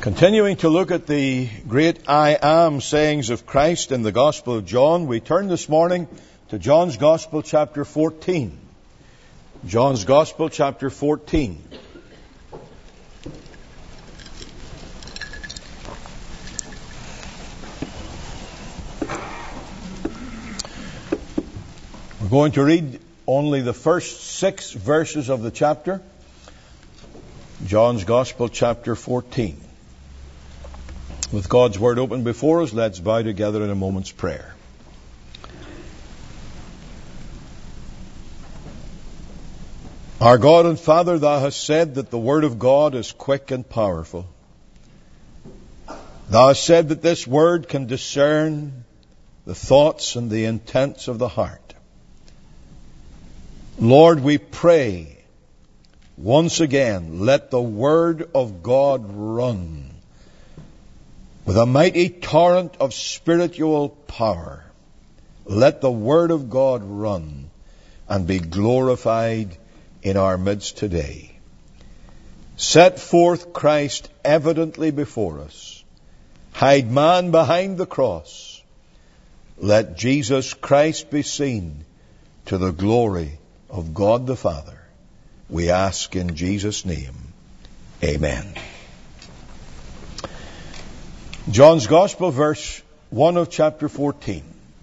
Continuing to look at the great I am sayings of Christ in the Gospel of John, we turn this morning to John's Gospel chapter 14. John's Gospel chapter 14. We're going to read only the first 6 verses of the chapter. John's Gospel chapter 14. With God's Word open before us, let's bow together in a moment's prayer. Our God and Father, Thou hast said that the Word of God is quick and powerful. Thou hast said that this Word can discern the thoughts and the intents of the heart. Lord, we pray, once again, let the Word of God run with a mighty torrent of spiritual power. Let the Word of God run and be glorified in our midst today. Set forth Christ evidently before us. Hide man behind the cross. Let Jesus Christ be seen to the glory of God the Father. We ask in Jesus' name. Amen. John's Gospel, verse 1 of chapter 14.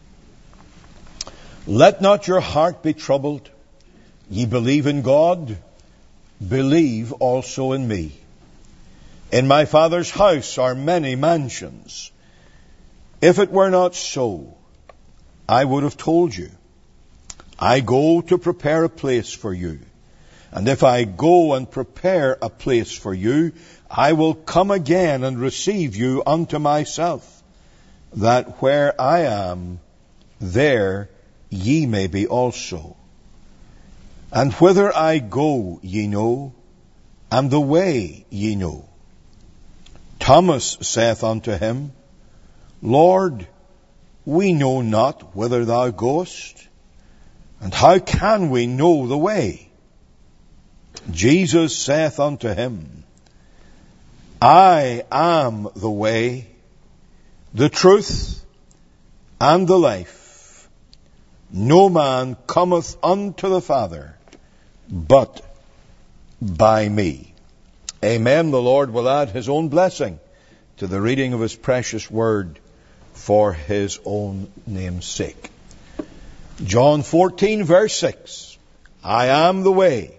Let not your heart be troubled. Ye believe in God, believe also in me. In my Father's house are many mansions. If it were not so, I would have told you. I go to prepare a place for you. And if I go and prepare a place for you, I will come again and receive you unto myself, that where I am, there ye may be also. And whither I go ye know, and the way ye know. Thomas saith unto him, Lord, we know not whither thou goest, and how can we know the way? Jesus saith unto him, I am the way, the truth, and the life. No man cometh unto the Father, but by me. Amen. The Lord will add His own blessing to the reading of His precious word for His own name's sake. John 14, verse 6. I am the way,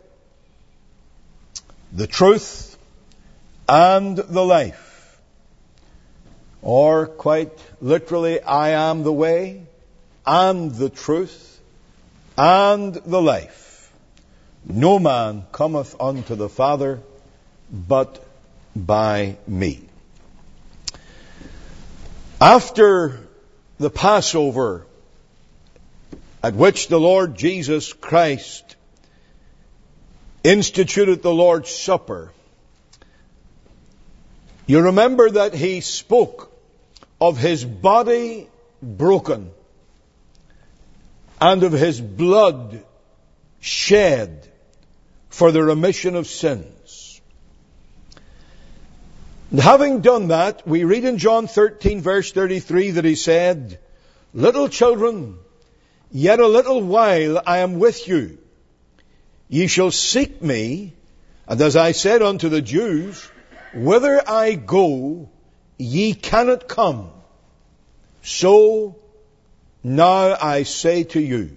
the truth, and the life. Or quite literally, I am the way, and the truth, and the life. No man cometh unto the Father, but by me. After the Passover, at which the Lord Jesus Christ instituted the Lord's Supper, you remember that He spoke of His body broken and of His blood shed for the remission of sins. And having done that, we read in John 13, verse 33, that He said, Little children, yet a little while I am with you. Ye shall seek me, and as I said unto the Jews, whither I go, ye cannot come. So now I say to you.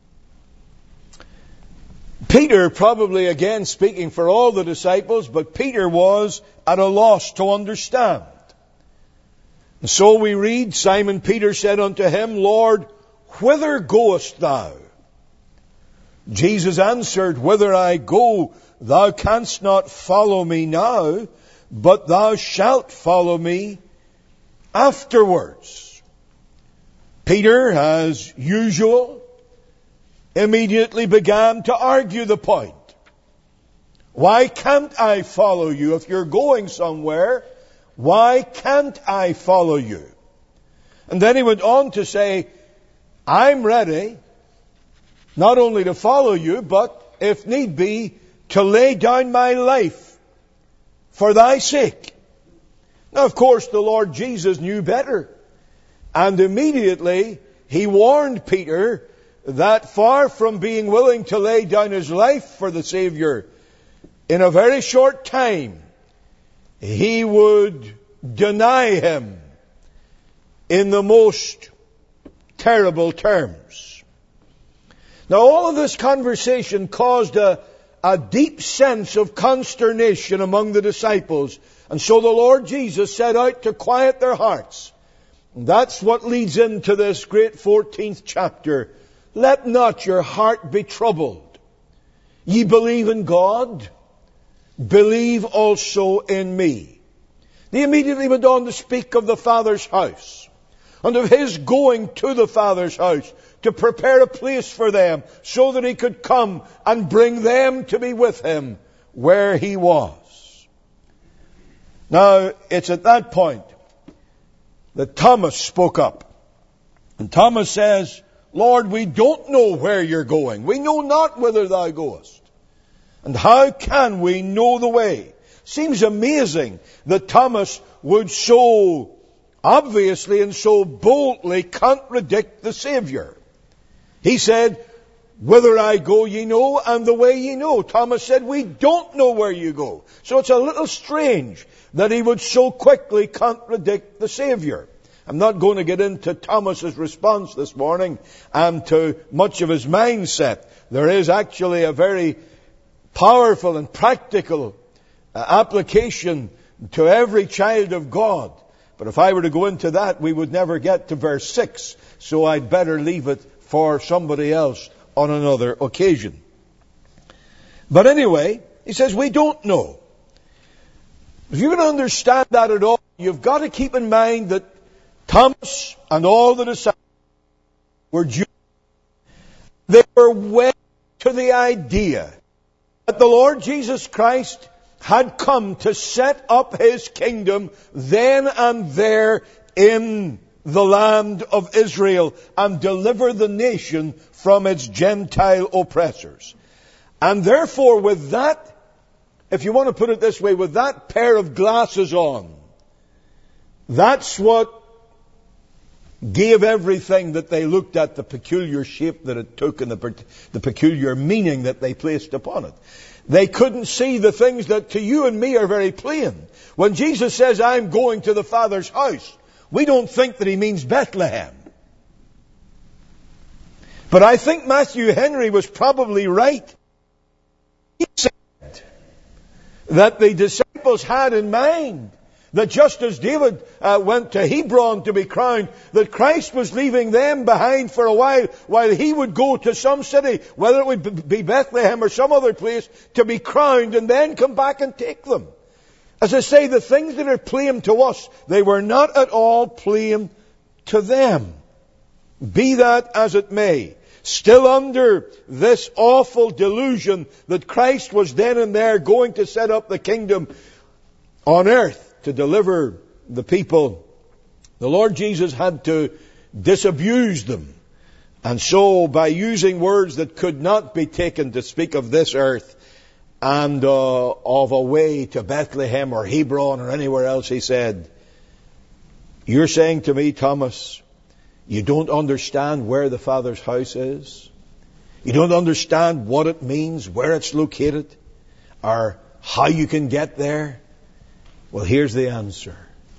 Peter, probably again speaking for all the disciples, but Peter was at a loss to understand. And so we read, Simon Peter said unto Him, Lord, whither goest thou? Jesus answered, Whither I go, thou canst not follow me now, but thou shalt follow me afterwards. Peter, as usual, immediately began to argue the point. Why can't I follow you? If you're going somewhere, why can't I follow you? And then he went on to say, I'm ready not only to follow you, but if need be, to lay down my life for thy sake. Now, of course, the Lord Jesus knew better. And immediately he warned Peter that far from being willing to lay down his life for the Savior, in a very short time, he would deny him in the most terrible terms. Now, all of this conversation caused a deep sense of consternation among the disciples. And so the Lord Jesus set out to quiet their hearts. And that's what leads into this great 14th chapter. Let not your heart be troubled. Ye believe in God, believe also in me. He immediately went on to speak of the Father's house, and of his going to the Father's house to prepare a place for them, so that he could come and bring them to be with him where he was. Now, it's at that point that Thomas spoke up. And Thomas says, Lord, we don't know where you're going. We know not whither thou goest. And how can we know the way? Seems amazing that Thomas would so obviously and so boldly contradict the Savior. He said, whither I go ye know, and the way ye know. Thomas said, we don't know where you go. So it's a little strange that he would so quickly contradict the Savior. I'm not going to get into Thomas's response this morning and to much of his mindset. There is actually a very powerful and practical application to every child of God. But if I were to go into that, we would never get to verse 6. So I'd better leave it for somebody else on another occasion. But anyway, he says, we don't know. If you're going to understand that at all, you've got to keep in mind that Thomas and all the disciples were Jews. They were wed to the idea that the Lord Jesus Christ had come to set up his kingdom then and there in the land of Israel and deliver the nation from its Gentile oppressors. And therefore, with that, if you want to put it this way, with that pair of glasses on, that's what gave everything that they looked at the peculiar shape that it took and the peculiar meaning that they placed upon it. They couldn't see the things that to you and me are very plain. When Jesus says, I'm going to the Father's house, we don't think that he means Bethlehem. But I think Matthew Henry was probably right. He said that the disciples had in mind that just as David went to Hebron to be crowned, that Christ was leaving them behind for a while he would go to some city, whether it would be Bethlehem or some other place, to be crowned and then come back and take them. As I say, the things that are plain to us, they were not at all plain to them. Be that as it may, still under this awful delusion that Christ was then and there going to set up the kingdom on earth to deliver the people, the Lord Jesus had to disabuse them. And so, by using words that could not be taken to speak of this earth and of a way to Bethlehem or Hebron or anywhere else, he said, you're saying to me, Thomas, you don't understand where the Father's house is? You don't understand what it means, where it's located, or how you can get there? Well, here's the answer.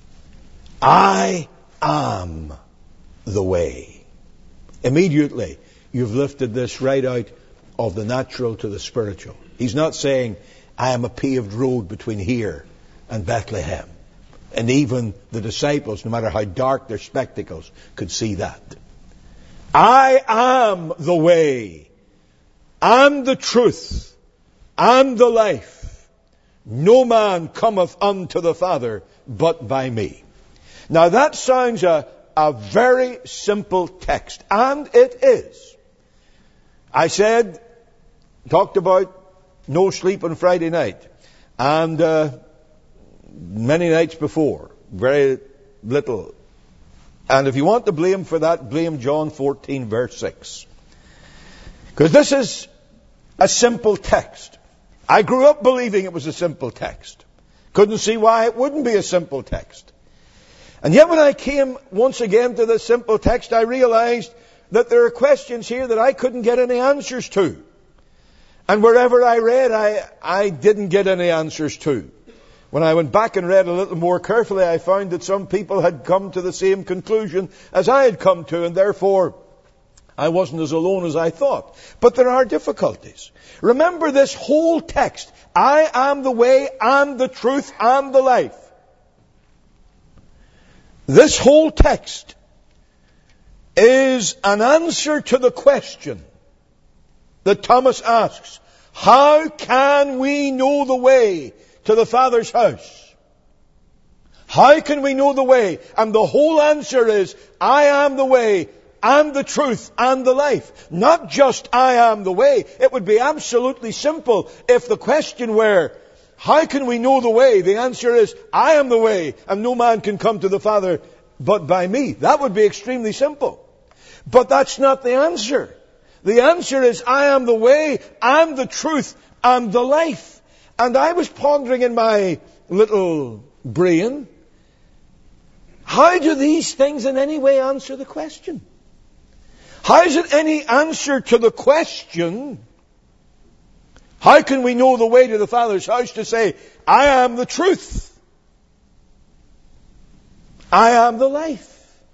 I am the way. Immediately, you've lifted this right out of the natural to the spiritual. He's not saying, I am a paved road between here and Bethlehem. And even the disciples, no matter how dark their spectacles, could see that. I am the way, and the truth, and the life. No man cometh unto the Father but by me. Now that sounds a very simple text, and it is. I talked about no sleep on Friday night, and many nights before, very little. And if you want to blame for that, blame John 14 verse 6. Because this is a simple text. I grew up believing it was a simple text. Couldn't see why it wouldn't be a simple text. And yet when I came once again to this simple text, I realized that there are questions here that I couldn't get any answers to. And wherever I read, I didn't get any answers to. When I went back and read a little more carefully, I found that some people had come to the same conclusion as I had come to, and therefore I wasn't as alone as I thought. But there are difficulties. Remember this whole text. I am the way, and the truth, and the life. This whole text is an answer to the question that Thomas asks. How can we know the way to the Father's house? How can we know the way? And the whole answer is, I am the way, and the truth, and the life. Not just I am the way. It would be absolutely simple if the question were, how can we know the way? The answer is, I am the way, and no man can come to the Father but by me. That would be extremely simple. But that's not the answer. The answer is, I am the way, and the truth, and the life. And I was pondering in my little brain, how do these things in any way answer the question? How is it any answer to the question, how can we know the way to the Father's house, to say, I am the truth, I am the life?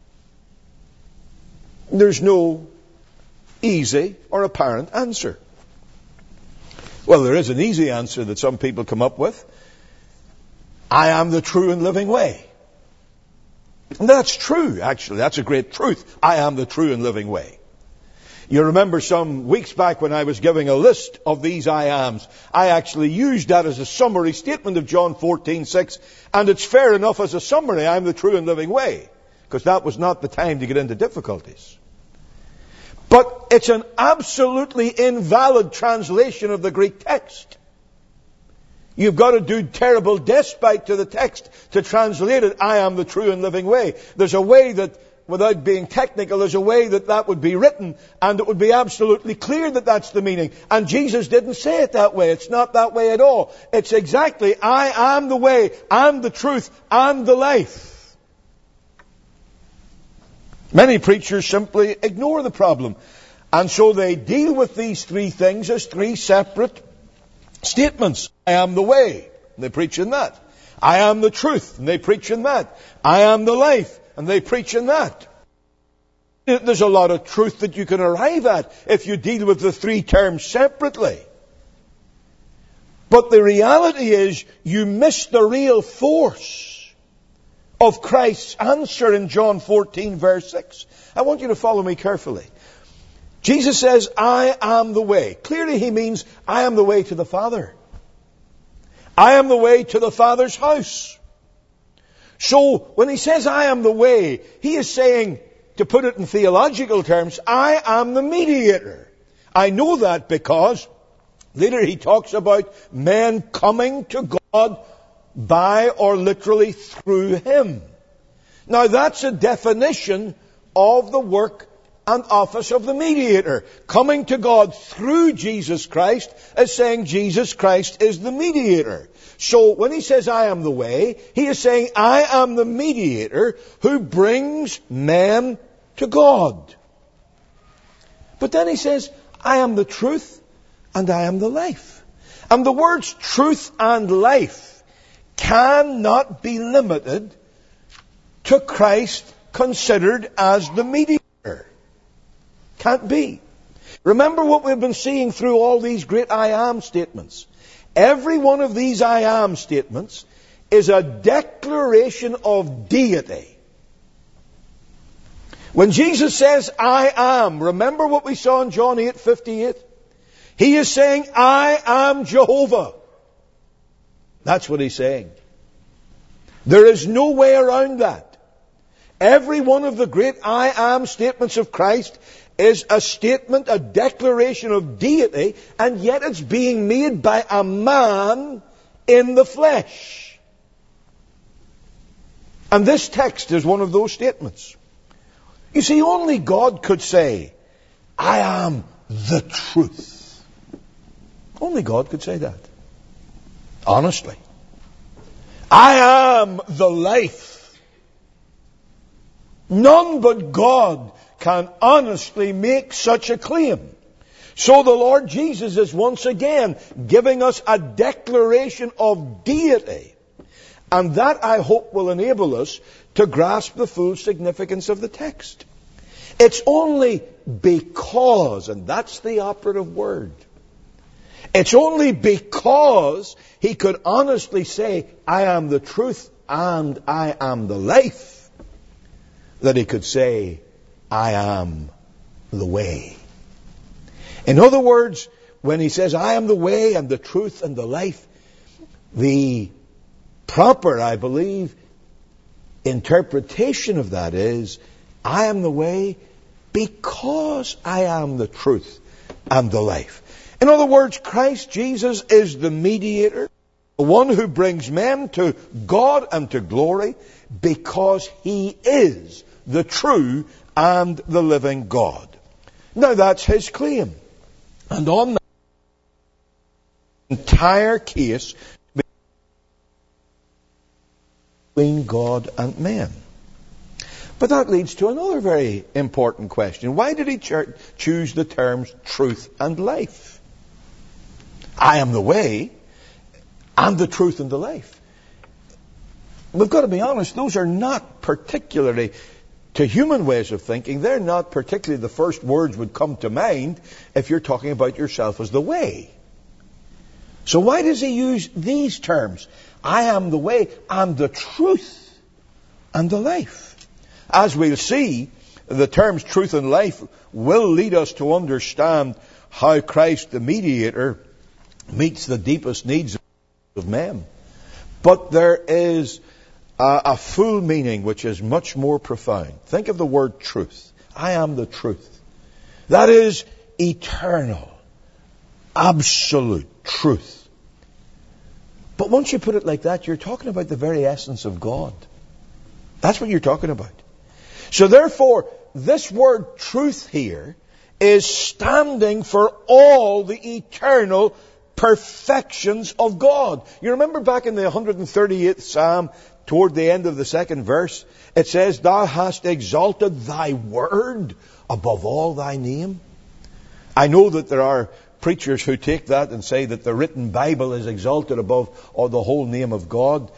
There's no easy or apparent answer. Well, there is an easy answer that some people come up with. I am the true and living way. And that's true, actually. That's a great truth. I am the true and living way. You remember some weeks back when I was giving a list of these I ams, I actually used that as a summary statement of John 14:6, and it's fair enough as a summary. I am the true and living way, because that was not the time to get into difficulties. But it's an absolutely invalid translation of the Greek text. You've got to do terrible despite to the text to translate it, I am the true and living way. There's a way that, without being technical, there's a way that would be written, and it would be absolutely clear that that's the meaning. And Jesus didn't say it that way. It's not that way at all. It's exactly, I am the way, and the truth, and the life. Many preachers simply ignore the problem. And so they deal with these three things as three separate statements. I am the way, and they preach in that. I am the truth, and they preach in that. I am the life, and they preach in that. There's a lot of truth that you can arrive at if you deal with the three terms separately. But the reality is, you miss the real force of Christ's answer in John 14, verse 6. I want you to follow me carefully. Jesus says, I am the way. Clearly he means, I am the way to the Father. I am the way to the Father's house. So, when he says, I am the way, he is saying, to put it in theological terms, I am the mediator. I know that because later he talks about men coming to God by or literally through him. Now that's a definition of the work and office of the mediator. Coming to God through Jesus Christ is saying Jesus Christ is the mediator. So when he says I am the way, he is saying I am the mediator who brings men to God. But then he says I am the truth and I am the life. And the words truth and life cannot be limited to Christ considered as the mediator. Can't be. Remember what we've been seeing through all these great I am statements. Every one of these I am statements is a declaration of deity. When Jesus says I am, remember what we saw in John 8:58? He is saying I am Jehovah. That's what he's saying. There is no way around that. Every one of the great I am statements of Christ is a statement, a declaration of deity, and yet it's being made by a man in the flesh. And this text is one of those statements. You see, only God could say, I am the truth. Only God could say that. Honestly. I am the life. None but God can honestly make such a claim. So the Lord Jesus is once again giving us a declaration of deity. And that, I hope, will enable us to grasp the full significance of the text. It's only because, and that's the operative word, it's only because he could honestly say, I am the truth and I am the life, that he could say, I am the way. In other words, when he says, I am the way and the truth and the life, the proper, I believe, interpretation of that is, I am the way because I am the truth and the life. In other words, Christ Jesus is the mediator, the one who brings men to God and to glory, because he is the true and the living God. Now that's his claim. And on that entire case between God and men. But that leads to another very important question. Why did he choose the terms truth and life? I am the way and the truth and the life. We've got to be honest, those are not particularly, to human ways of thinking, they're not particularly the first words would come to mind if you're talking about yourself as the way. So why does he use these terms? I am the way and the truth and the life. As we'll see, the terms truth and life will lead us to understand how Christ the mediator meets the deepest needs of men. But there is a full meaning which is much more profound. Think of the word truth. I am the truth. That is eternal, absolute truth. But once you put it like that, you're talking about the very essence of God. That's what you're talking about. So therefore, this word truth here is standing for all the eternal perfections of God. You remember back in the 138th Psalm, toward the end of the second verse, it says, Thou hast exalted thy word above all thy name. I know that there are preachers who take that and say that the written Bible is exalted above all the whole name of God.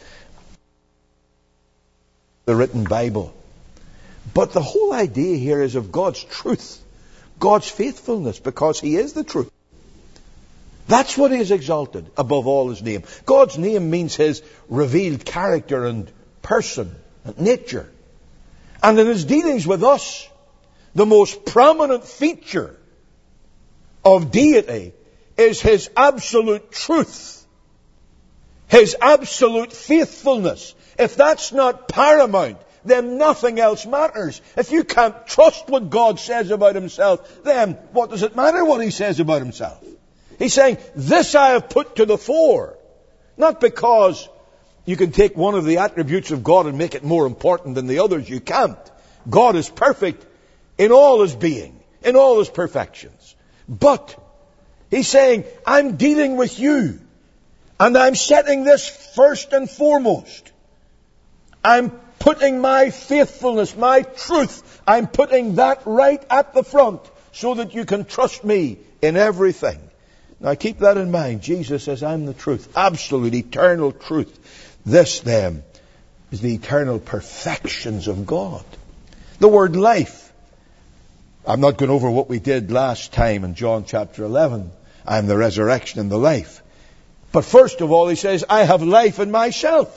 The written Bible. But the whole idea here is of God's truth, God's faithfulness, because he is the truth. That's what he is exalted above all his name. God's name means his revealed character and person and nature. And in his dealings with us, the most prominent feature of deity is his absolute truth, his absolute faithfulness. If that's not paramount, then nothing else matters. If you can't trust what God says about himself, then what does it matter what he says about himself? He's saying, this I have put to the fore. Not because you can take one of the attributes of God and make it more important than the others. You can't. God is perfect in all his being, in all his perfections. But he's saying, I'm dealing with you. And I'm setting this first and foremost. I'm putting my faithfulness, my truth, I'm putting that right at the front so that you can trust me in everything. Now keep that in mind. Jesus says, I'm the truth. Absolute, eternal truth. This, then, is the eternal perfections of God. The word life. I'm not going over what we did last time in John chapter 11. I'm the resurrection and the life. But first of all, he says, I have life in myself.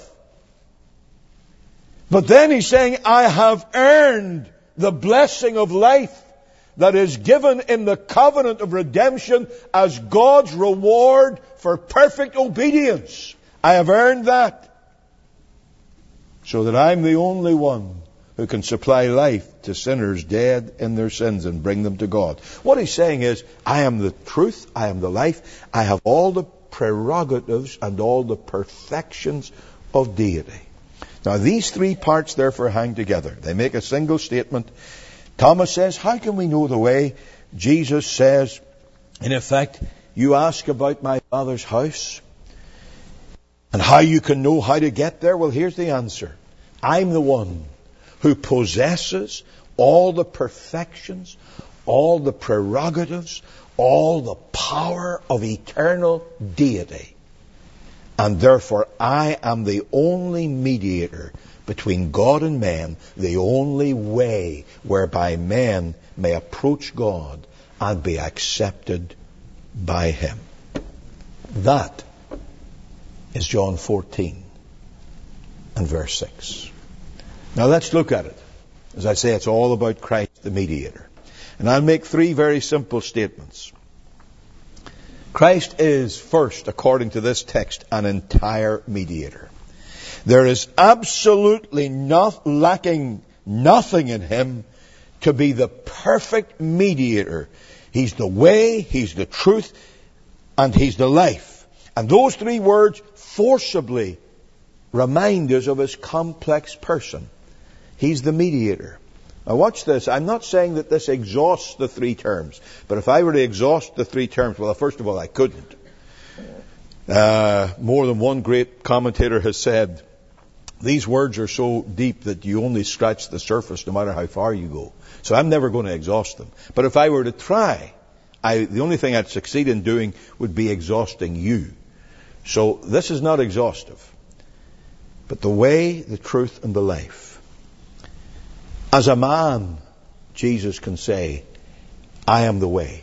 But then he's saying, I have earned the blessing of life that is given in the covenant of redemption as God's reward for perfect obedience. I have earned that. So that I'm the only one who can supply life to sinners dead in their sins and bring them to God. What he's saying is, I am the truth, I am the life, I have all the prerogatives and all the perfections of deity. Now these three parts therefore hang together. They make a single statement. Thomas says, how can we know the way? Jesus says, in effect, you ask about my Father's house. And how you can know how to get there? Well, here's the answer. I'm the one who possesses all the perfections, all the prerogatives, all the power of eternal deity. And therefore, I am the only mediator between God and man, the only way whereby men may approach God and be accepted by Him. That is John 14 and verse 6. Now let's look at it. As I say, it's all about Christ the mediator. And I'll make three very simple statements. Christ is first, according to this text, an entire mediator. There is absolutely lacking nothing in Him to be the perfect mediator. He's the way, He's the truth, and He's the life. And those three words forcibly remind us of His complex person. He's the mediator. Now watch this. I'm not saying that this exhausts the three terms. But if I were to exhaust the three terms, well, first of all, I couldn't. More than one great commentator has said, these words are so deep that you only scratch the surface no matter how far you go. So I'm never going to exhaust them. But if I were to try, the only thing I'd succeed in doing would be exhausting you. So this is not exhaustive. But the way, the truth, and the life. As a man, Jesus can say, I am the way.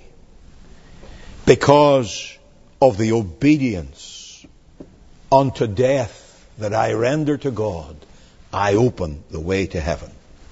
Because of the obedience unto death that I render to God, I open the way to heaven.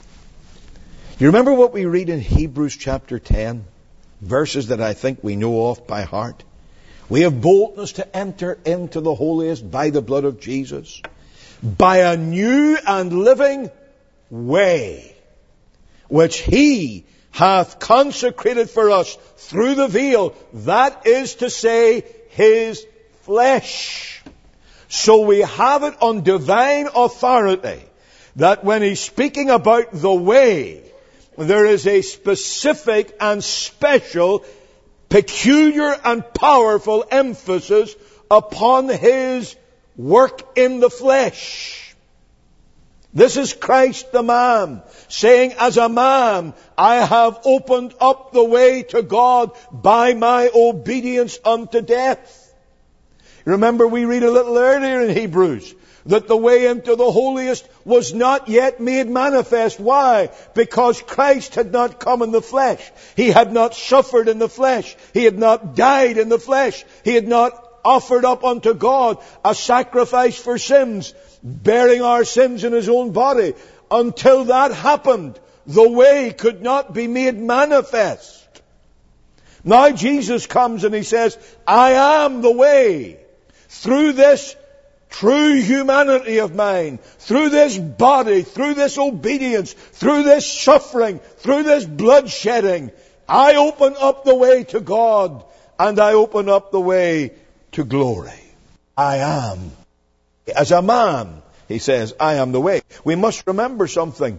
You remember what we read in Hebrews chapter 10? Verses that I think we know off by heart. We have boldness to enter into the holiest by the blood of Jesus, by a new and living way, which He hath consecrated for us through the veil, that is to say, His flesh. So we have it on divine authority that when He's speaking about the way, there is a specific and special, peculiar and powerful emphasis upon His work in the flesh. This is Christ the man, saying, as a man, I have opened up the way to God by my obedience unto death. Remember, we read a little earlier in Hebrews that the way into the holiest was not yet made manifest. Why? Because Christ had not come in the flesh. He had not suffered in the flesh. He had not died in the flesh. He had not offered up unto God a sacrifice for sins, bearing our sins in His own body. Until that happened, the way could not be made manifest. Now Jesus comes and He says, I am the way. Through this true humanity of mine, through this body, through this obedience, through this suffering, through this bloodshedding, I open up the way to God, and I open up the way to glory. I am. As a man, He says, I am the way. We must remember something.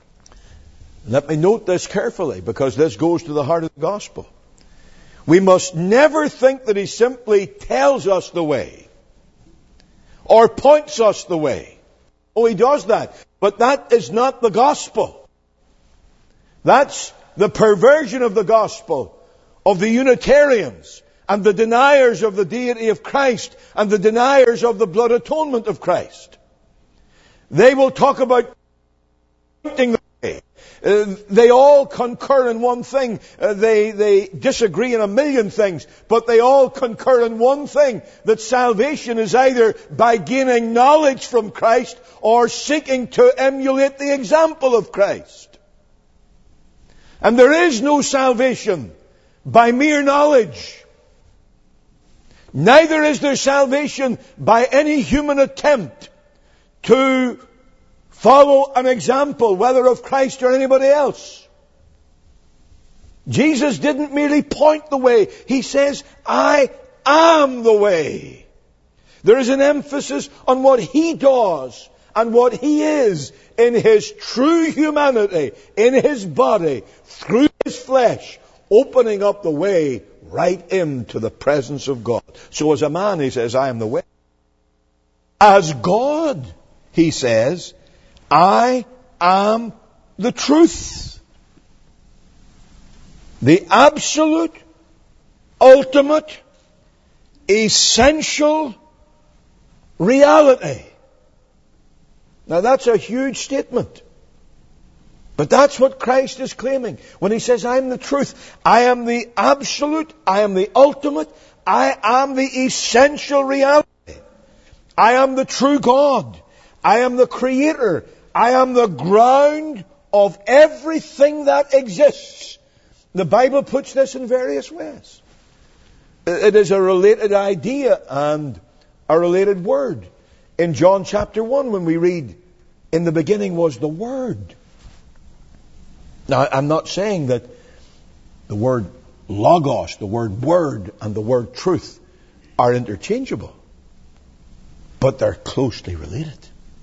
Let me note this carefully, because this goes to the heart of the gospel. We must never think that He simply tells us the way, or points us the way. Oh, He does that. But that is not the gospel. That's the perversion of the gospel of the Unitarians and the deniers of the deity of Christ and the deniers of the blood atonement of Christ. They will talk about pointing the way. They all concur in one thing. They disagree in a million things, but they all concur in one thing, that salvation is either by gaining knowledge from Christ or seeking to emulate the example of Christ. And there is no salvation by mere knowledge. Neither is there salvation by any human attempt to follow an example, whether of Christ or anybody else. Jesus didn't merely point the way. He says, I am the way. There is an emphasis on what He does and what He is in His true humanity, in His body, through His flesh, opening up the way right into the presence of God. So as a man, He says, I am the way. As God, he says, I am the truth. The absolute, ultimate, essential reality. Now that's a huge statement. But that's what Christ is claiming when he says, I am the truth. I am the absolute. I am the ultimate. I am the essential reality. I am the true God. I am the Creator. I am the ground of everything that exists. The Bible puts this in various ways. It is a related idea and a related word. In John chapter 1, when we read, in the beginning was the Word. Now, I'm not saying that the word logos, the word word, and the word truth are interchangeable. But they're closely related.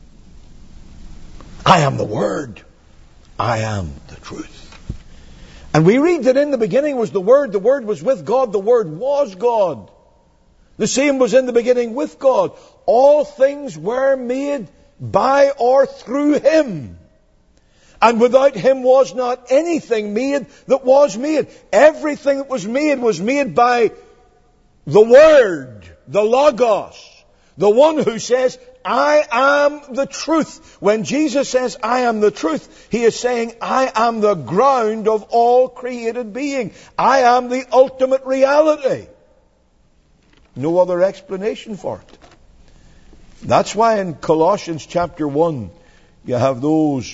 I am the Word. I am the truth. And we read that in the beginning was the Word was with God, the Word was God. The same was in the beginning with God. All things were made by or through Him. And without Him was not anything made that was made. Everything that was made by the Word, the Logos, the one who says, I am the truth. When Jesus says, I am the truth, He is saying, I am the ground of all created being. I am the ultimate reality. No other explanation for it. That's why in Colossians chapter 1, you have those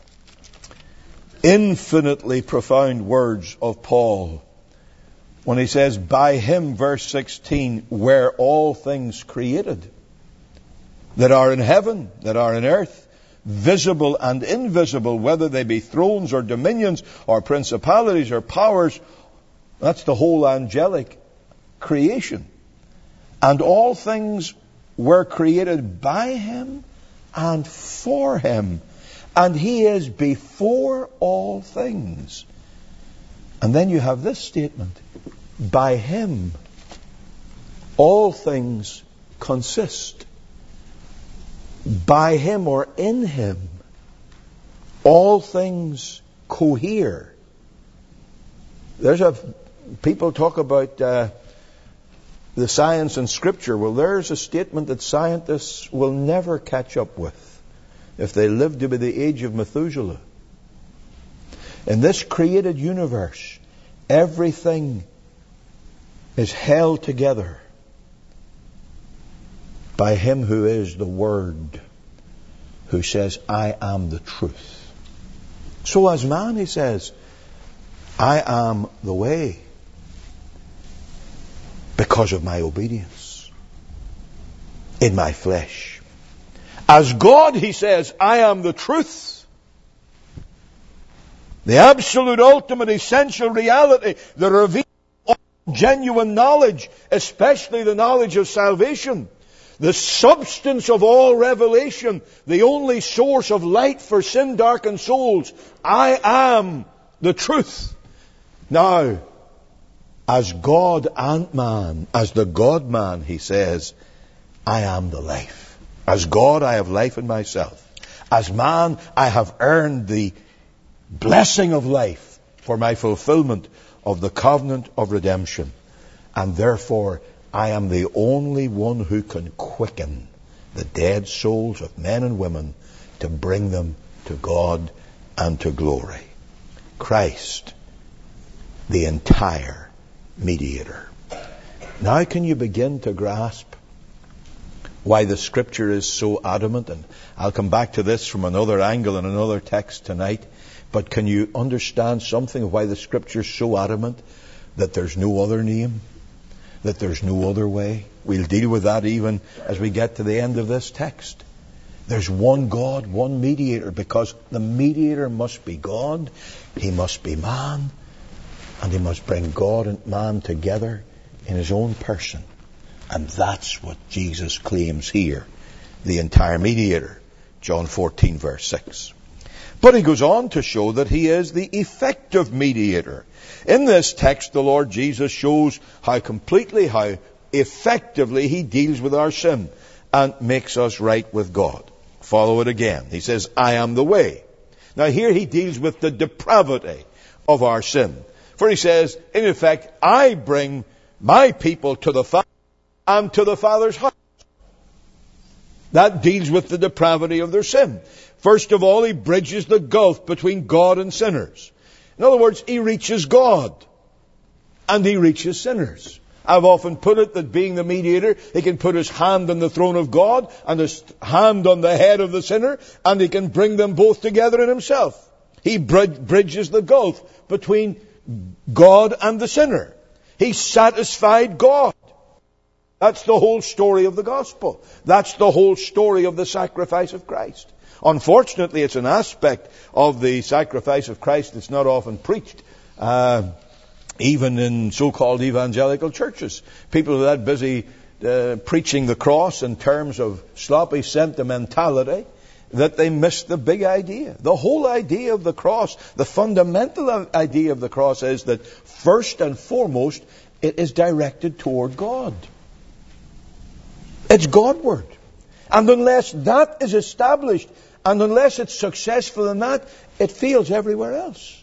infinitely profound words of Paul when he says, by Him, verse 16, were all things created that are in heaven, that are in earth, visible and invisible, whether they be thrones or dominions or principalities or powers. That's the whole angelic creation. And all things were created by Him and for Him. And He is before all things. And then you have this statement. By Him, all things consist. By Him or in Him, all things cohere. People talk about the science and Scripture. Well, there's a statement that scientists will never catch up with if they live to be the age of Methuselah. In this created universe, everything is held together by Him who is the Word, who says, I am the truth. So as man, He says, I am the way because of my obedience in my flesh. As God, He says, I am the truth. The absolute, ultimate, essential reality that reveals all genuine knowledge, especially the knowledge of salvation. The substance of all revelation, the only source of light for sin-darkened souls. I am the truth. Now, as God and man, as the God-man, He says, I am the life. As God, I have life in myself. As man, I have earned the blessing of life for my fulfillment of the covenant of redemption. And therefore, I am the only one who can quicken the dead souls of men and women to bring them to God and to glory. Christ, the entire mediator. Now can you begin to grasp why the Scripture is so adamant? And I'll come back to this from another angle in another text tonight. But can you understand something of why the Scripture is so adamant that there's no other name? That there's no other way? We'll deal with that even as we get to the end of this text. There's one God, one mediator, because the mediator must be God, He must be man, and He must bring God and man together in His own person. And that's what Jesus claims here, the entire mediator. John 14, verse 6. But He goes on to show that He is the effective mediator. In this text, the Lord Jesus shows how completely, how effectively He deals with our sin. and makes us right with God. Follow it again. He says, I am the way. Now here he deals with the depravity of our sin. For he says, in effect, I bring my people to the Father and to the Father's house. That deals with the depravity of their sin. First of all, he bridges the gulf between God and sinners. In other words, he reaches God and he reaches sinners. I've often put it that being the mediator, he can put his hand on the throne of God and his hand on the head of the sinner, and he can bring them both together in himself. He bridges the gulf between God and the sinner. He satisfied God. That's the whole story of the gospel. That's the whole story of the sacrifice of Christ. Unfortunately, it's an aspect of the sacrifice of Christ that's not often preached, even in so-called evangelical churches. People are that busy preaching the cross in terms of sloppy sentimentality that they miss the big idea. The whole idea of the cross, the fundamental idea of the cross is that first and foremost, it is directed toward God. It's Godward. And unless that is established, and unless it's successful in that, it fails everywhere else.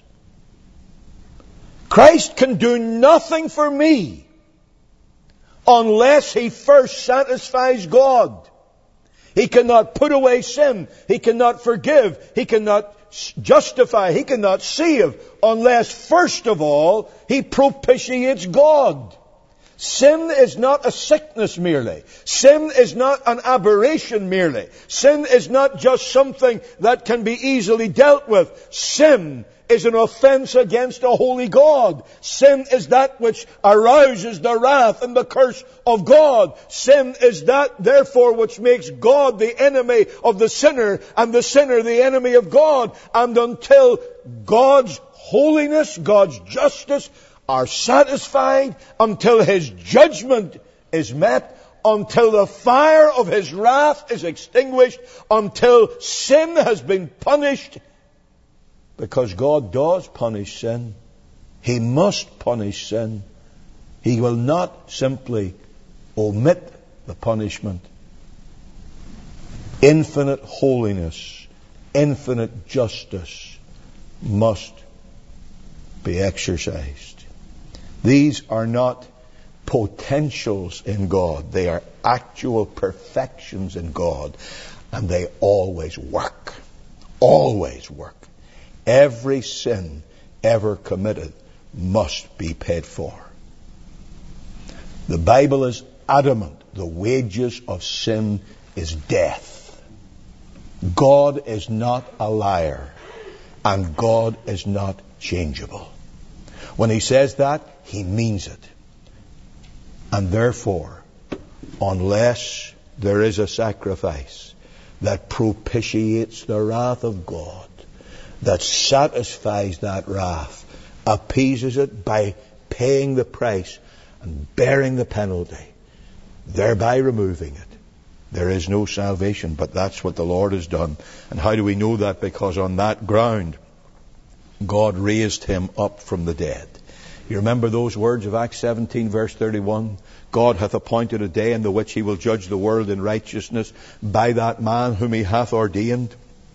Christ can do nothing for me unless he first satisfies God. He cannot put away sin. He cannot forgive. He cannot justify. He cannot save unless, first of all, he propitiates God. Sin is not a sickness merely. Sin is not an aberration merely. Sin is not just something that can be easily dealt with. Sin is an offense against a holy God. Sin is that which arouses the wrath and the curse of God. Sin is that, therefore, which makes God the enemy of the sinner and the sinner the enemy of God. And until God's holiness, God's justice are satisfied, until his judgment is met, until the fire of his wrath is extinguished, until sin has been punished, because God does punish sin. He must punish sin. He will not simply omit the punishment. Infinite holiness, infinite justice must be exercised. These are not potentials in God. They are actual perfections in God. And they always work. Always work. Every sin ever committed must be paid for. The Bible is adamant. The wages of sin is death. God is not a liar. And God is not changeable. When he says that, he means it. And therefore, unless there is a sacrifice that propitiates the wrath of God, that satisfies that wrath, appeases it by paying the price and bearing the penalty, thereby removing it, there is no salvation. But that's what the Lord has done. And how do we know that? Because on that ground, God raised him up from the dead. You remember those words of Acts 17 verse 31? God hath appointed a day in the which he will judge the world in righteousness by that man whom he hath ordained.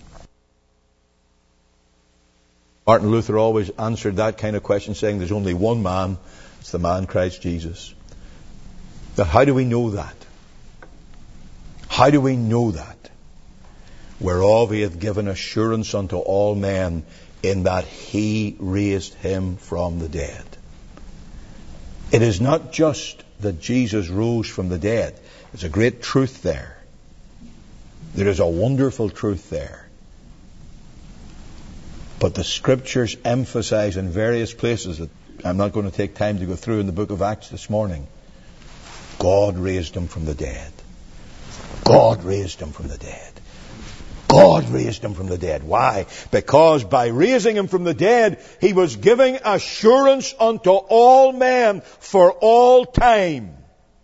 Martin Luther always answered that kind of question saying there's only one man. It's the man Christ Jesus. Now how do we know that? How do we know that? Whereof he hath given assurance unto all men, in that he raised him from the dead. It is not just that Jesus rose from the dead. There's a great truth there. There is a wonderful truth there. But the Scriptures emphasize in various places that I'm not going to take time to go through in the book of Acts this morning. God raised him from the dead. God raised him from the dead. God raised him from the dead. Why? Because by raising him from the dead, he was giving assurance unto all men for all time.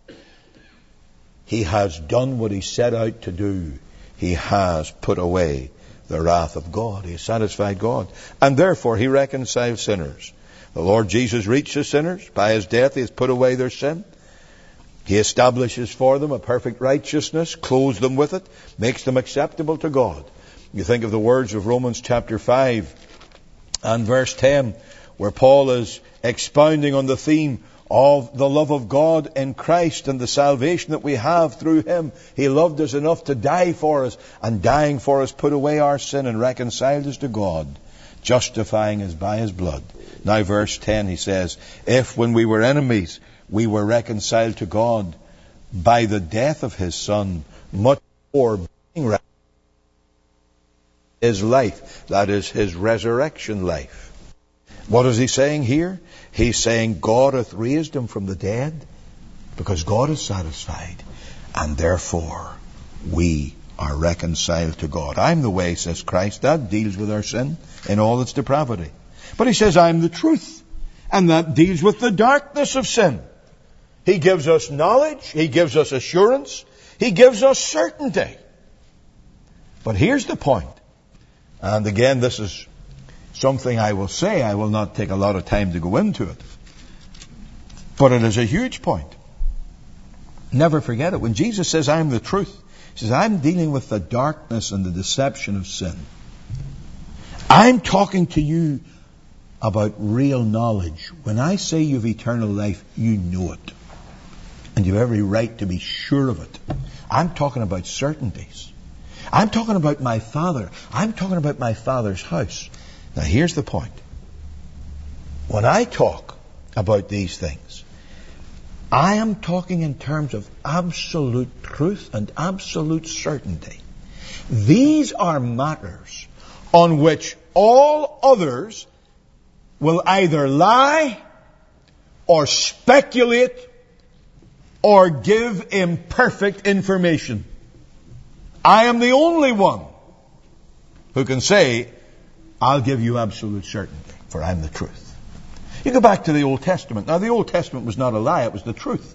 He has done what he set out to do. He has put away the wrath of God. He has satisfied God. And therefore he reconciles sinners. The Lord Jesus reached the sinners. By his death he has put away their sin. He establishes for them a perfect righteousness, clothes them with it, makes them acceptable to God. You think of the words of Romans chapter 5 and verse 10, where Paul is expounding on the theme of the love of God in Christ and the salvation that we have through Him. He loved us enough to die for us, and dying for us put away our sin and reconciled us to God, justifying us by His blood. Now verse 10, he says, if when we were enemies, we were reconciled to God by the death of His Son, much more being reconciled, His life, that is His resurrection life. What is he saying here? He's saying God hath raised Him from the dead because God is satisfied, and therefore we are reconciled to God. I'm the way, says Christ. That deals with our sin in all its depravity. But He says, I'm the truth, and that deals with the darkness of sin. He gives us knowledge, He gives us assurance, He gives us certainty. But here's the point. And again, this is something I will say. I will not take a lot of time to go into it. But it is a huge point. Never forget it. When Jesus says, I am the truth, He says, I'm dealing with the darkness and the deception of sin. I'm talking to you about real knowledge. When I say you have eternal life, you know it. And you have every right to be sure of it. I'm talking about certainties. I'm talking about my Father. I'm talking about my Father's house. Now here's the point. When I talk about these things, I am talking in terms of absolute truth and absolute certainty. These are matters on which all others will either lie or speculate or give imperfect information. I am the only one who can say, I'll give you absolute certainty, for I'm the truth. You go back to the Old Testament. Now, the Old Testament was not a lie, it was the truth.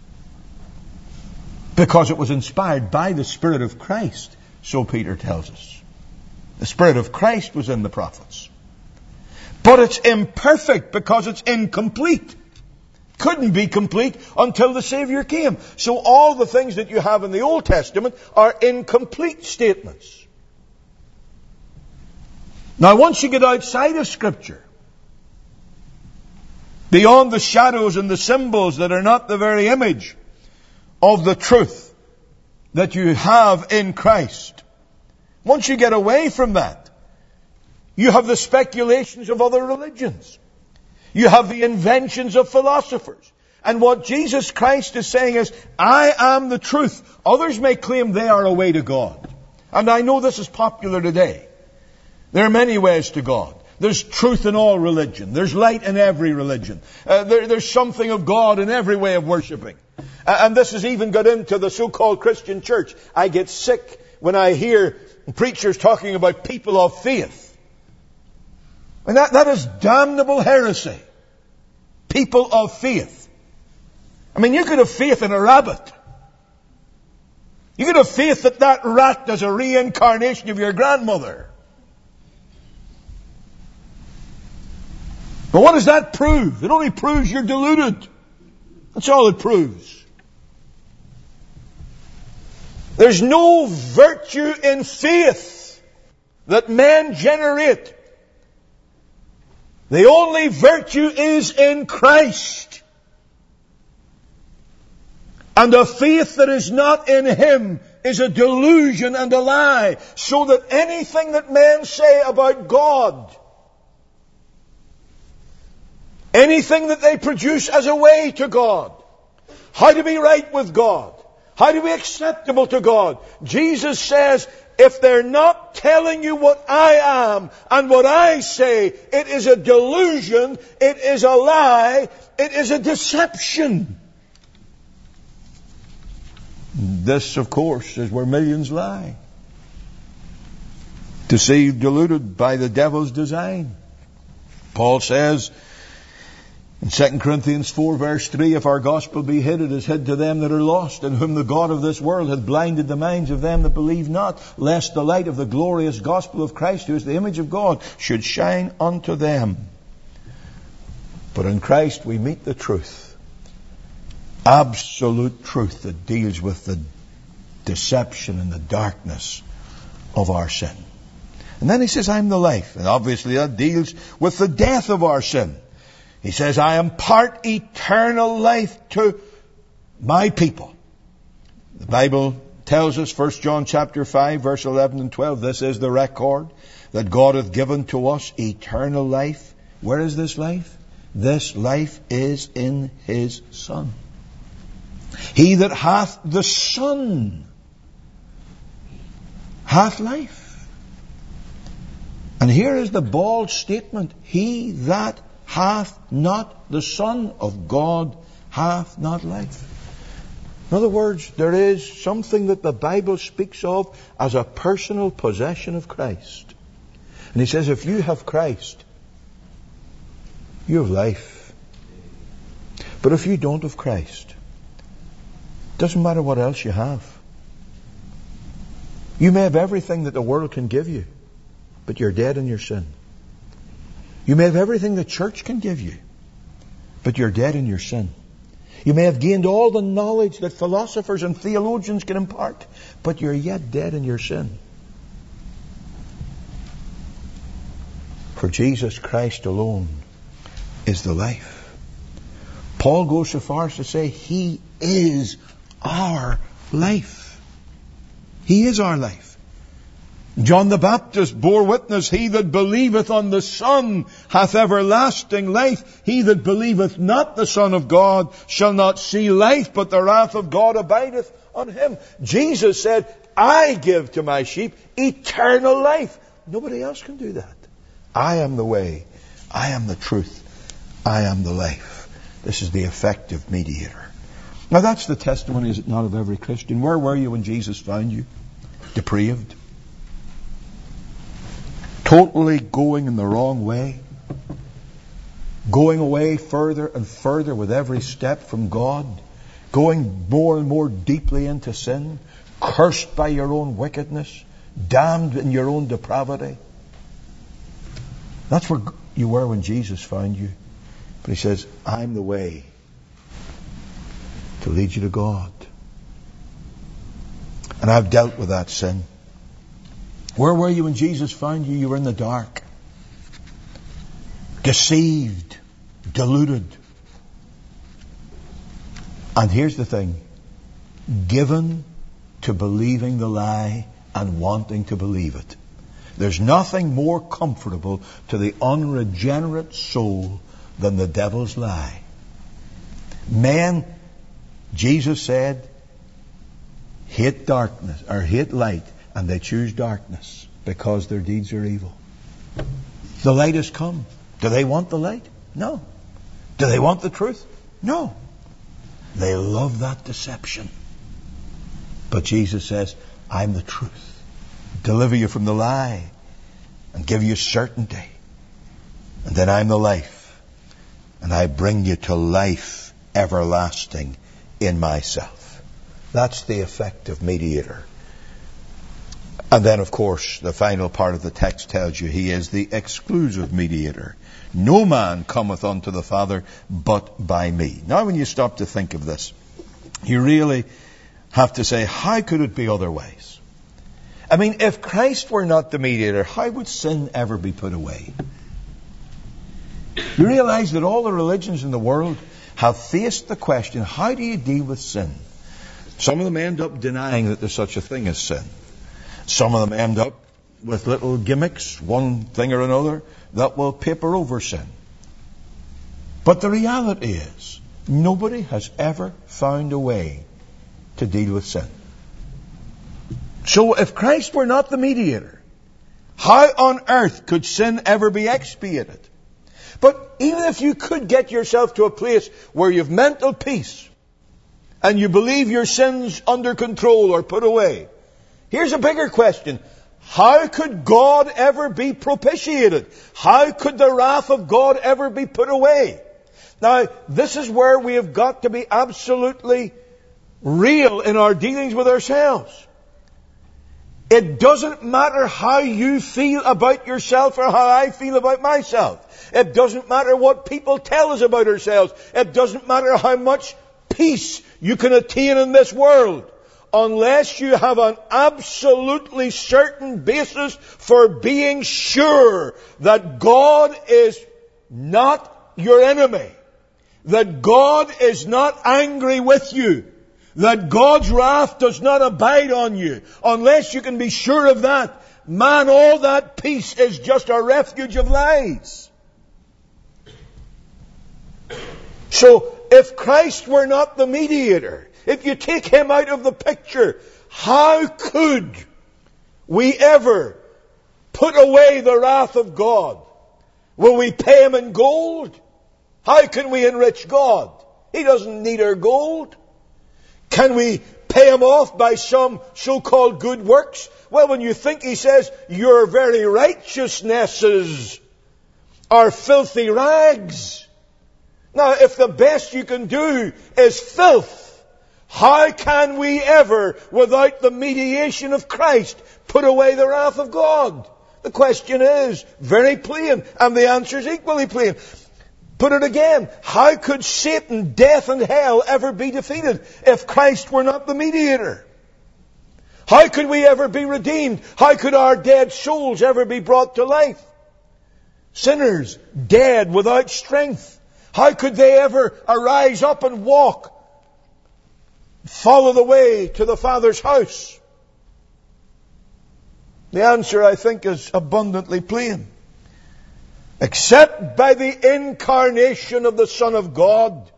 Because it was inspired by the Spirit of Christ, so Peter tells us. The Spirit of Christ was in the prophets. But it's imperfect because it's incomplete. Couldn't be complete until the Savior came. So all the things that you have in the Old Testament are incomplete statements. Now once you get outside of Scripture, beyond the shadows and the symbols that are not the very image of the truth that you have in Christ, once you get away from that, you have the speculations of other religions. You have the inventions of philosophers. And what Jesus Christ is saying is, I am the truth. Others may claim they are a way to God. And I know this is popular today. There are many ways to God. There's truth in all religion. There's light in every religion. There's something of God in every way of worshiping. And this has even got into the so-called Christian church. I get sick when I hear preachers talking about people of faith. And that is damnable heresy. People of faith. I mean, you could have faith in a rabbit. You could have faith that that rat is a reincarnation of your grandmother. But what does that prove? It only proves you're deluded. That's all it proves. There's no virtue in faith that men generate. The only virtue is in Christ. And a faith that is not in Him is a delusion and a lie. So that anything that men say about God, anything that they produce as a way to God, how to be right with God, how to be acceptable to God, Jesus says, if they're not telling you what I am and what I say, it is a delusion, it is a lie, it is a deception. This, of course, is where millions lie. Deceived, deluded by the devil's design. Paul says in 2 Corinthians 4 verse 3, if our gospel be hid, it is hid to them that are lost, in whom the God of this world hath blinded the minds of them that believe not, lest the light of the glorious gospel of Christ, who is the image of God, should shine unto them. But in Christ we meet the truth. absolute truth that deals with the deception and the darkness of our sin. And then he says, I'm the life. And obviously that deals with the death of our sin. He says, I impart eternal life to my people. The Bible tells us, 1 John chapter 5, verse 11 and 12, this is the record that God hath given to us, eternal life. Where is this life? This life is in His Son. He that hath the Son hath life. And here is the bold statement. He that hath not the Son of God hath not life. In other words, there is something that the Bible speaks of as a personal possession of Christ. And he says, if you have Christ, you have life. But if you don't have Christ, it doesn't matter what else you have. You may have everything that the world can give you, but you're dead in your sin. You may have everything the church can give you, but you're dead in your sin. You may have gained all the knowledge that philosophers and theologians can impart, but you're yet dead in your sin. For Jesus Christ alone is the life. Paul goes so far as to say He is our life. He is our life. John the Baptist bore witness, he that believeth on the Son hath everlasting life. He that believeth not the Son of God shall not see life, but the wrath of God abideth on him. Jesus said, I give to my sheep eternal life. Nobody else can do that. I am the way. I am the truth. I am the life. This is the effective mediator. Now that's the testimony, is it not, of every Christian? Where were you when Jesus found you? Depraved. Totally going in the wrong way. Going away further and further with every step from God. Going more and more deeply into sin. Cursed by your own wickedness. Damned in your own depravity. That's where you were when Jesus found you. But He says, I'm the way to lead you to God. And I've dealt with that sin. Where were you when Jesus found you? You were in the dark. Deceived. Deluded. And here's the thing. Given to believing the lie and wanting to believe it. There's nothing more comfortable to the unregenerate soul than the devil's lie. Men, Jesus said, hate darkness, or hate light, and they choose darkness because their deeds are evil. The light has come. Do they want the light? No. Do they want the truth? No. They love that deception. But Jesus says, I'm the truth. Deliver you from the lie and give you certainty. And then I'm the life. And I bring you to life everlasting in myself. That's the effective mediator. And then, of course, the final part of the text tells you He is the exclusive mediator. No man cometh unto the Father but by me. Now, when you stop to think of this, you really have to say, how could it be otherwise? I mean, if Christ were not the mediator, how would sin ever be put away? You realize that all the religions in the world have faced the question, how do you deal with sin? Some of them end up denying that there's such a thing as sin. Some of them end up with little gimmicks, one thing or another, that will paper over sin. But the reality is, nobody has ever found a way to deal with sin. So if Christ were not the mediator, how on earth could sin ever be expiated? But even if you could get yourself to a place where you have mental peace and you believe your sins under control or put away, here's a bigger question. How could God ever be propitiated? How could the wrath of God ever be put away? Now, this is where we have got to be absolutely real in our dealings with ourselves. It doesn't matter how you feel about yourself or how I feel about myself. It doesn't matter what people tell us about ourselves. It doesn't matter how much peace you can attain in this world unless you have an absolutely certain basis for being sure that God is not your enemy, that God is not angry with you, that God's wrath does not abide on you. Unless you can be sure of that, man, all that peace is just a refuge of lies. So, if Christ were not the mediator, if you take Him out of the picture, how could we ever put away the wrath of God? Will we pay Him in gold? How can we enrich God? He doesn't need our gold. Can we pay Him off by some so-called good works? Well, when you think He says, your very righteousnesses are filthy rags. Now, if the best you can do is filth, how can we ever, without the mediation of Christ, put away the wrath of God? The question is very plain, and the answer is equally plain. Put it again. How could Satan, death, and hell ever be defeated if Christ were not the mediator? How could we ever be redeemed? How could our dead souls ever be brought to life? Sinners, dead, without strength. How could they ever arise up and walk, follow the way to the Father's house? The answer, I think, is abundantly plain. Except by the incarnation of the Son of God,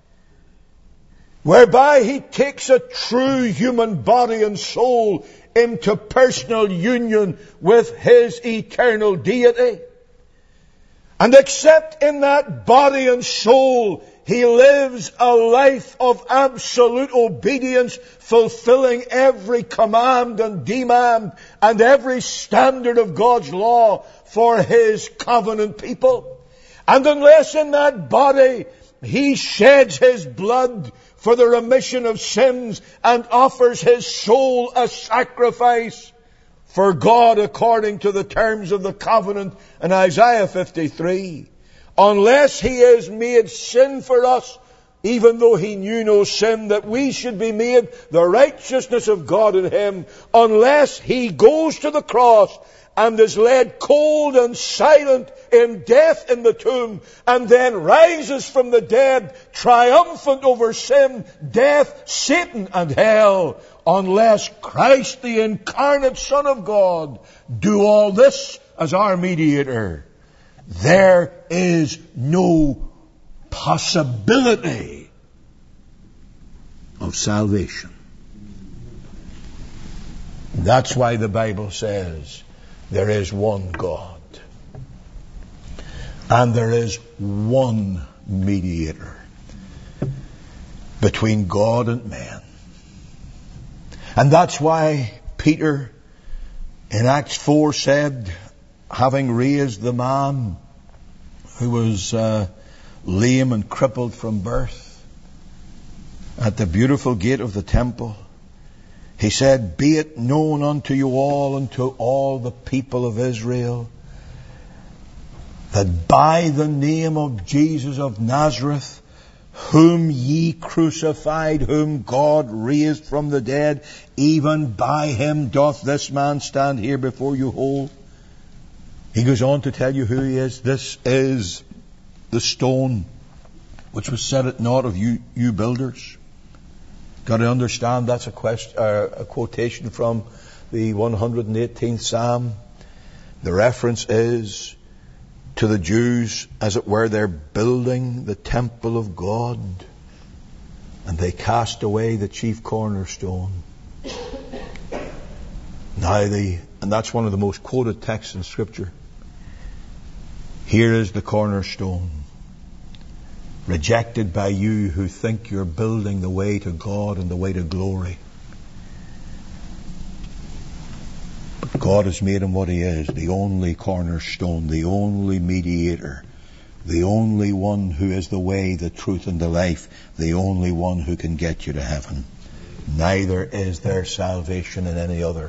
whereby He takes a true human body and soul into personal union with His eternal deity. And except in that body and soul He lives a life of absolute obedience, fulfilling every command and demand and every standard of God's law for His covenant people. And unless in that body He sheds His blood for the remission of sins and offers His soul a sacrifice for God according to the terms of the covenant in Isaiah 53, unless He is made sin for us, even though He knew no sin, that we should be made the righteousness of God in Him, unless He goes to the cross and is led cold and silent in death in the tomb, and then rises from the dead, triumphant over sin, death, Satan, and hell, unless Christ, the incarnate Son of God, do all this as our mediator, there is no possibility of salvation. That's why the Bible says there is one God and there is one mediator between God and man. And that's why Peter in Acts 4 said, having raised the man who was lame and crippled from birth at the beautiful gate of the temple, he said, be it known unto you all and to all the people of Israel that by the name of Jesus of Nazareth, whom ye crucified, whom God raised from the dead, even by Him doth this man stand here before you whole. He goes on to tell you who He is. This is the stone which was set at naught of you builders. Got to understand that's a quotation from the 118th Psalm. The reference is to the Jews, as it were, they're building the temple of God, and they cast away the chief cornerstone. And that's one of the most quoted texts in Scripture. Here is the cornerstone, rejected by you who think you're building the way to God and the way to glory. But God has made Him what He is, the only cornerstone, the only mediator, the only one who is the way, the truth, and the life, the only one who can get you to heaven. Neither is there salvation in any other.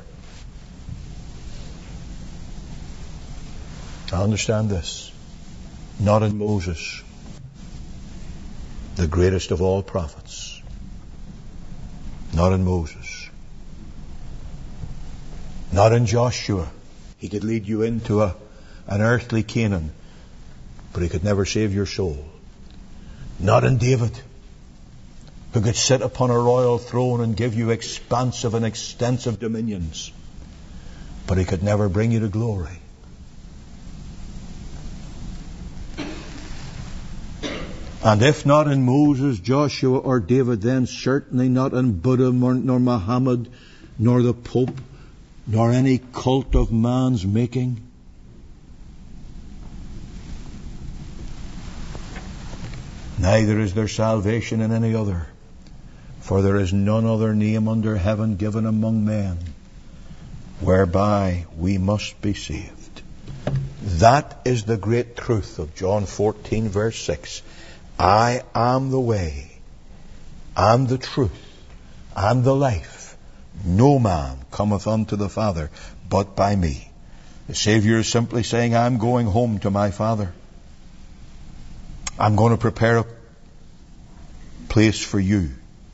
I understand this. Not in Moses, the greatest of all prophets. Not in Moses. Not in Joshua. He could lead you into an earthly Canaan, but he could never save your soul. Not in David, who could sit upon a royal throne and give you expansive and extensive dominions, but he could never bring you to glory. And if not in Moses, Joshua, or David, then certainly not in Buddha, nor Muhammad, nor the Pope, nor any cult of man's making. Neither is there salvation in any other, for there is none other name under heaven given among men whereby we must be saved. That is the great truth of John 14, verse 6. I am the way, and the truth, and the life. No man cometh unto the Father but by me. The Savior is simply saying, I'm going home to my Father. I'm going to prepare a place for you.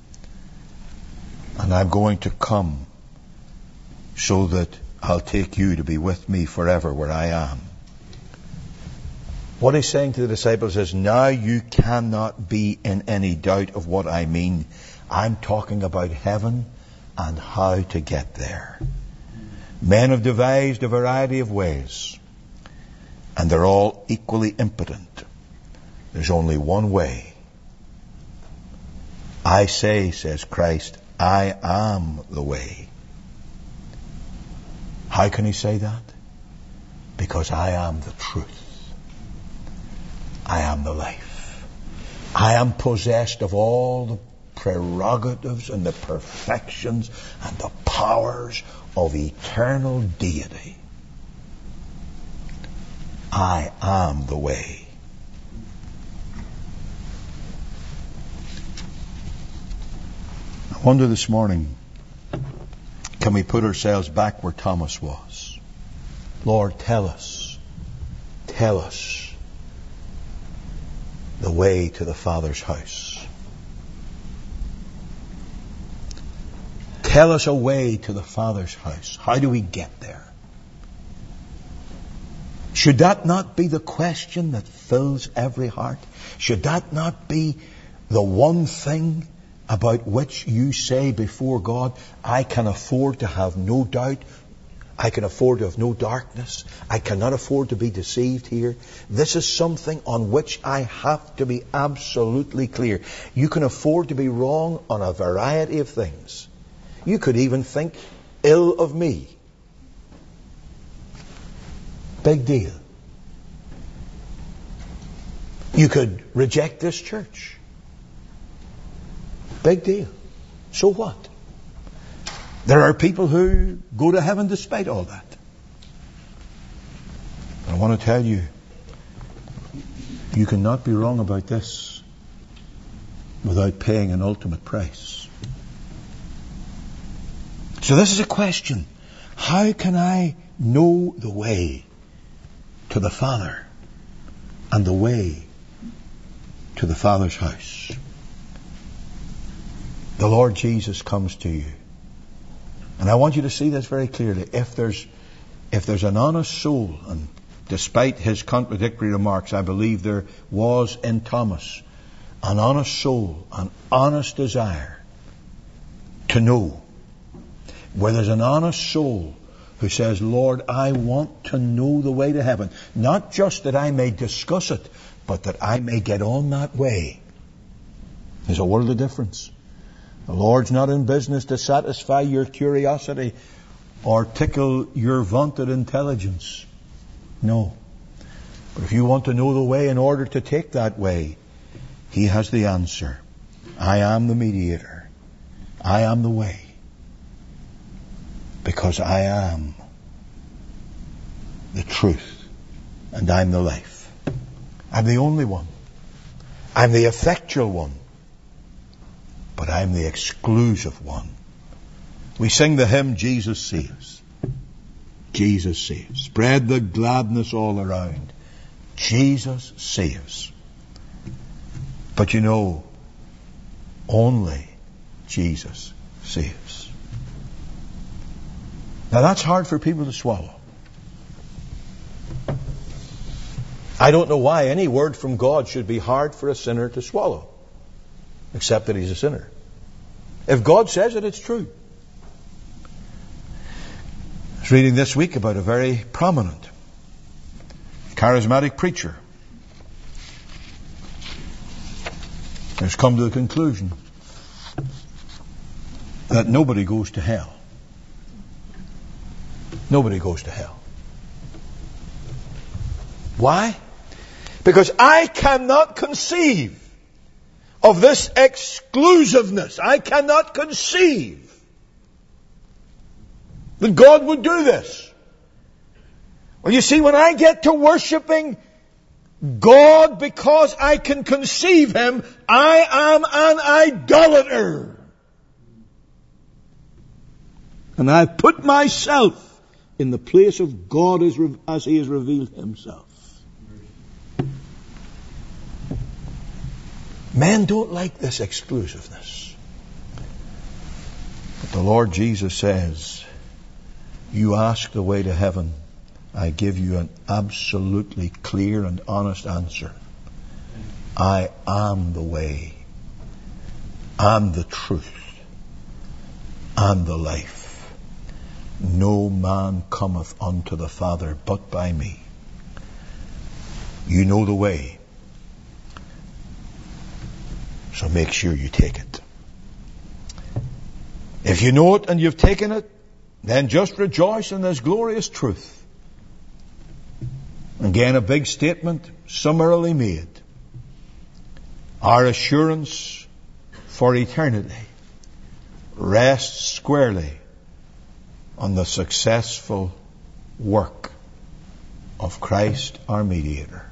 And I'm going to come so that I'll take you to be with me forever where I am. What he's saying to the disciples is, now you cannot be in any doubt of what I mean. I'm talking about heaven and how to get there. Men have devised a variety of ways, and they're all equally impotent. There's only one way. I say, says Christ, I am the way. How can he say that? Because I am the truth. I am the life. I am possessed of all the prerogatives and the perfections and the powers of eternal deity. I am the way. I wonder this morning, can we put ourselves back where Thomas was? Lord, tell us the way to the Father's house. Tell us a way to the Father's house. How do we get there? Should that not be the question that fills every heart? Should that not be the one thing about which you say before God, I can afford to have no doubt, I can afford to have no darkness, I cannot afford to be deceived here. This is something on which I have to be absolutely clear. You can afford to be wrong on a variety of things. You could even think ill of me. Big deal. You could reject this church. Big deal. So what? There are people who go to heaven despite all that. I want to tell you, you cannot be wrong about this without paying an ultimate price. So this is a question. How can I know the way to the Father and the way to the Father's house? The Lord Jesus comes to you. And I want you to see this very clearly. If there's an honest soul, and despite his contradictory remarks, I believe there was in Thomas an honest soul, an honest desire to know. Where there's an honest soul who says, Lord, I want to know the way to heaven. Not just that I may discuss it, but that I may get on that way. There's a world of difference. The Lord's not in business to satisfy your curiosity or tickle your vaunted intelligence. No. But if you want to know the way in order to take that way, He has the answer. I am the mediator. I am the way. Because I am the truth and I'm the life. I'm the only one. I'm the effectual one. But I'm the exclusive one. We sing the hymn, Jesus Saves. Jesus saves. Spread the gladness all around. Jesus saves. But you know, only Jesus saves. Now that's hard for people to swallow. I don't know why any word from God should be hard for a sinner to swallow, except that he's a sinner. If God says it, it's true. I was reading this week about a very prominent charismatic preacher who's come to the conclusion that nobody goes to hell. Nobody goes to hell. Why? Because I cannot conceive of this exclusiveness. I cannot conceive that God would do this. Well, you see, when I get to worshiping God because I can conceive Him, I am an idolater. And I put myself in the place of God as He has revealed Himself. Men don't like this exclusiveness. But the Lord Jesus says, you ask the way to heaven, I give you an absolutely clear and honest answer. I am the way, I'm the truth, I'm the life. No man cometh unto the Father but by me. You know the way, so make sure you take it. If you know it and you've taken it, then just rejoice in this glorious truth. Again, a big statement, summarily made. Our assurance for eternity rests squarely on the successful work of Christ our mediator.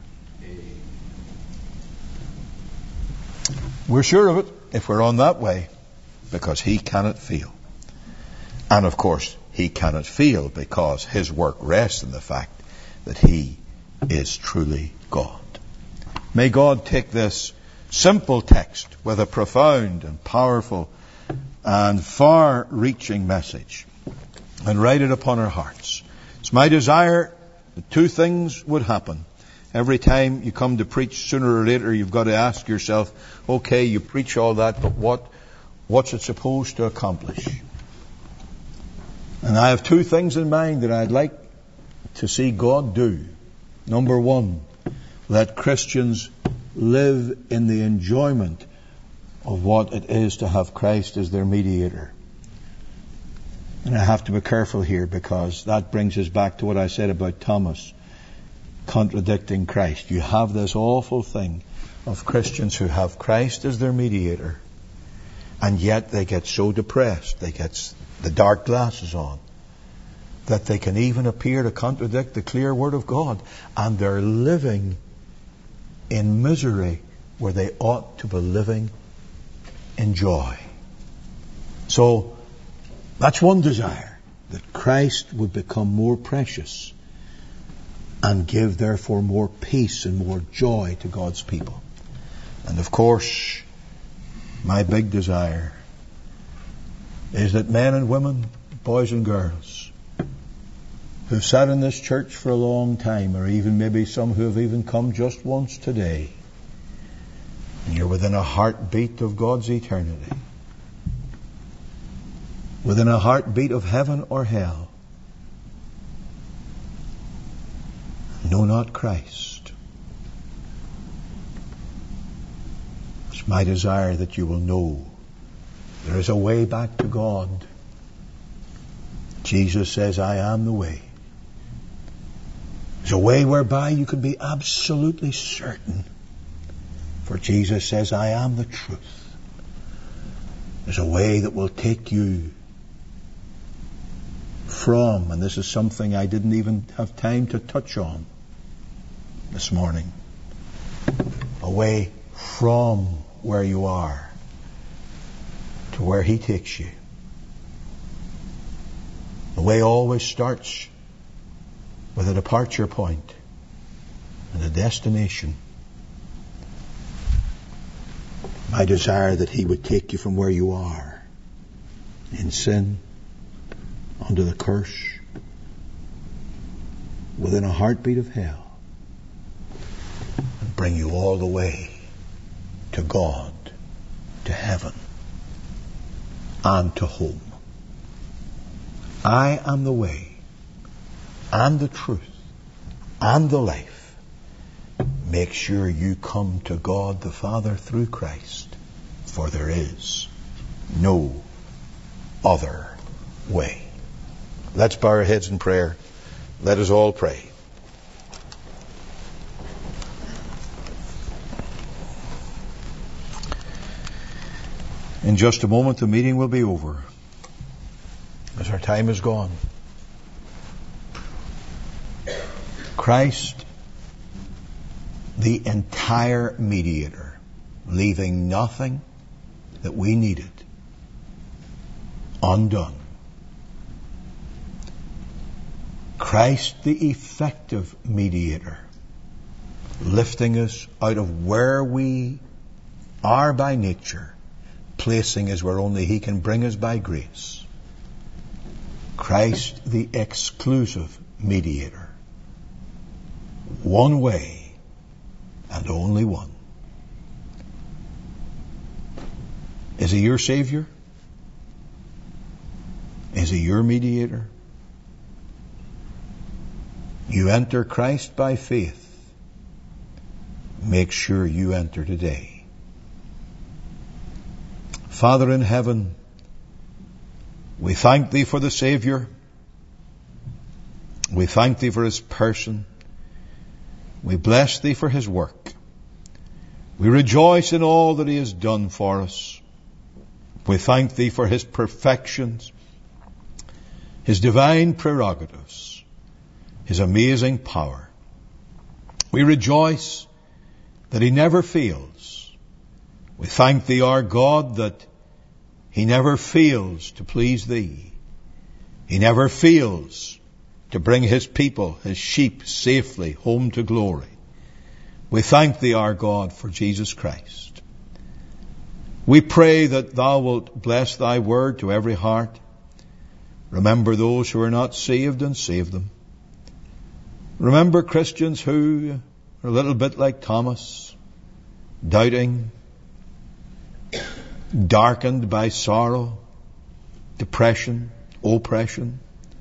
We're sure of it if we're on that way, because He cannot fail. And of course, He cannot fail because His work rests in the fact that He is truly God. May God take this simple text with a profound and powerful and far-reaching message and write it upon our hearts. It's my desire that two things would happen. Every time you come to preach, sooner or later you've got to ask yourself, okay, you preach all that, but what's it supposed to accomplish? And I have two things in mind that I'd like to see God do. Number one, let Christians live in the enjoyment of what it is to have Christ as their mediator. And I have to be careful here, because that brings us back to what I said about Thomas contradicting Christ. You have this awful thing of Christians who have Christ as their mediator, and yet they get so depressed, they get the dark glasses on, that they can even appear to contradict the clear Word of God, and they're living in misery where they ought to be living in joy. So that's one desire, that Christ would become more precious and give therefore more peace and more joy to God's people. And of course, my big desire is that men and women, boys and girls, who've sat in this church for a long time, or even maybe some who have even come just once today, and you're within a heartbeat of God's eternity, within a heartbeat of heaven or hell, know not Christ. It's my desire that you will know there is a way back to God. Jesus says, I am the way. There's a way whereby you can be absolutely certain. For Jesus says, I am the truth. There's a way that will take you from, and this is something I didn't even have time to touch on this morning, away from where you are to where He takes you. The way always starts with a departure point and a destination. My desire that He would take you from where you are in sin, under the curse, within a heartbeat of hell, and bring you all the way to God, to heaven, and to home. I am the way, and the truth, and the life. Make sure you come to God the Father through Christ, for there is no other way. Let's bow our heads in prayer. Let us all pray. In just a moment, the meeting will be over, as our time is gone. Christ, the entire mediator, leaving nothing that we needed undone. Christ, the effective mediator, lifting us out of where we are by nature, placing us where only He can bring us by grace. Christ, the exclusive mediator, one way and only one. Is He your Savior? Is He your mediator? You enter Christ by faith. Make sure you enter today. Father in heaven, we thank Thee for the Savior. We thank Thee for His person. We bless Thee for His work. We rejoice in all that He has done for us. We thank Thee for His perfections, His divine prerogatives, His amazing power. We rejoice that He never fails. We thank Thee, our God, that He never fails to please Thee. He never fails to bring His people, His sheep, safely home to glory. We thank Thee, our God, for Jesus Christ. We pray that Thou wilt bless Thy word to every heart. Remember those who are not saved and save them. Remember Christians who are a little bit like Thomas, doubting, darkened by sorrow, depression, oppression.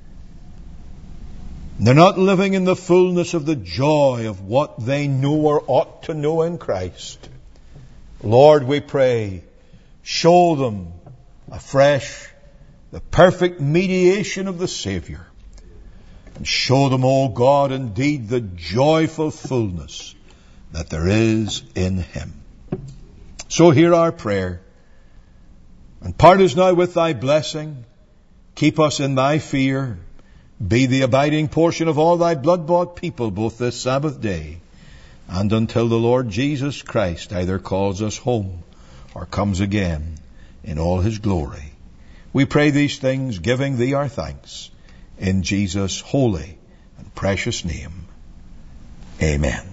They're not living in the fullness of the joy of what they know or ought to know in Christ. Lord, we pray, show them afresh the perfect mediation of the Savior. And show them, O God, indeed the joyful fullness that there is in Him. So hear our prayer, and part us now with Thy blessing. Keep us in Thy fear. Be the abiding portion of all Thy blood-bought people, both this Sabbath day and until the Lord Jesus Christ either calls us home or comes again in all His glory. We pray these things, giving Thee our thanks, in Jesus' holy and precious name. Amen.